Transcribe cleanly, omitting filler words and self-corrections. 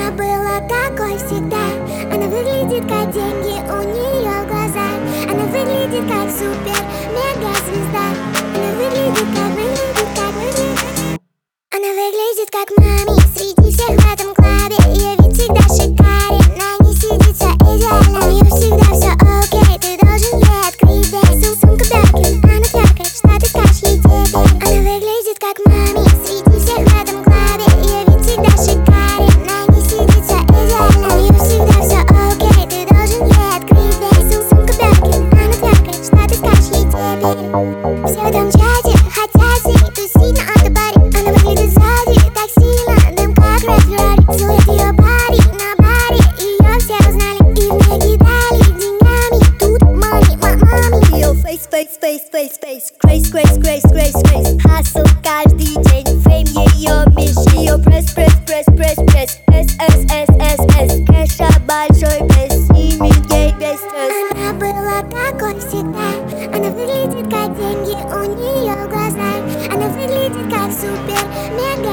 Она была такой всегда. Она выглядит как деньги у нее в глазах. Она выглядит как супер мега звезда. Она выглядит как Она выглядит как мами среди всех в этом клабе. Ее вид всегда шикарен, на ней сидится идеально. У нее всегда все окей, ты должен ей открыть дверь. Сумка Биркин, она твякает, что ты скажешь ей теперь. Она выглядит как мами среди всех в этом клабе. Ее вид всегда шикарен, на ней сидится идеально. У нее всегда все окей, ты должен ей открыть дверь. Сумка Биркин, она твякает, что ты скажешь ей теперь. Все в этом чате хотят с ней тусить на автобаре. Она выглядит сзади так сильно, дым как Red Ferrari. Целует ее парень на баре, ее все узнали и мне кидали деньгами. Тут мами. Ее face, Grace, hustle каждый день, фейм ее меч. Ее пресс, SSSSS. Кэша большой, без снимет гей, без стресс. Она была такой всегда. Она выглядит как деньги у нее в глазах. Она выглядит как супер мега